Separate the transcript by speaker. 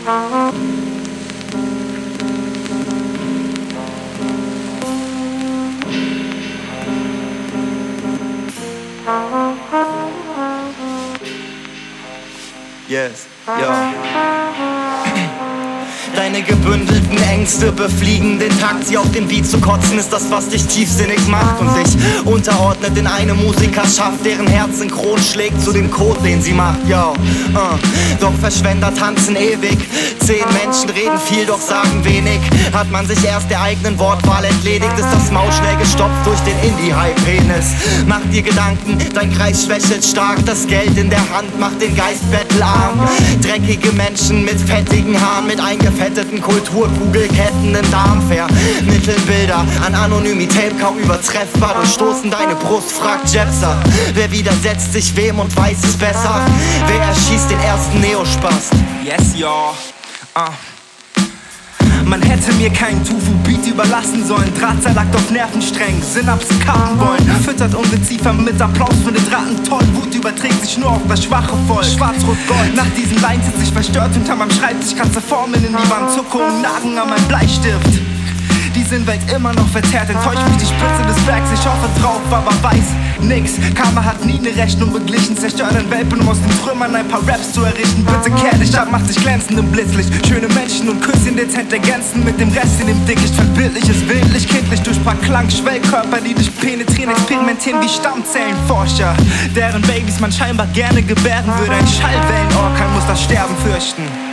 Speaker 1: Yes, ja. Deine gebündelten Ängste befliegen den Takt. Sie auf den Beat zu kotzen ist das, was dich tiefsinnig macht und dich unterordnet in eine Musikerschaft, deren Herz synchron schlägt zu dem Code, den sie macht, yo. Doch Verschwender tanzen ewig. 10 Menschen reden viel, doch sagen wenig. Hat man sich erst der eigenen Wortwahl entledigt, ist das Maul schnell gestopft durch den Indie-High-Penis. Mach dir Gedanken, dein Kreis schwächelt stark. Das Geld in der Hand macht den Geist bettelarm. Dreckige Menschen mit fettigen Haaren, mit eingefetteten Kulturkugelketten im Darm vermitteln Bilder an Anonymität kaum übertreffbar. Durchstoßen deine Brust, fragt Jepser. Wer widersetzt sich wem und weiß es besser? Wer erschießt den ersten Neospast?
Speaker 2: Yes, y'all. Man hätte mir keinen Tufu-Beat überlassen sollen. Drahtseil lag auf Nervensträngen, Synapsen kappen wollen. Füttert Ungeziefer mit Applaus, findet Ratten toll. Wut überträgt sich nur auf das schwache Volk. Schwarz-Rot-Gold. Nach diesen Lines sitze ich verstört hinter meinem Schreibtisch. Kratze Formeln in die Wand, Zuckungen nagen an meinem Bleistift. Die Sinnwelt immer noch verzerrt, enttäuscht mich die Spitze des Bergs. Ich hoffe drauf, aber weiß nix. Karma hat nie eine Rechnung beglichen. Zerstört ein Welpen, um aus den Trümmern ein paar Raps zu errichten. Bitte kehr dich ab, macht sich glänzend im Blitzlicht. Schöne Menschen und Küsschen dezent ergänzen mit dem Rest in dem Dickicht. Verbildliches, willentlich, kindlich durch paar Klangschwellkörper, die dich penetrieren, experimentieren wie Stammzellenforscher, deren Babys man scheinbar gerne gebären würde. Ein Schallwellenorkan muss das Sterben fürchten.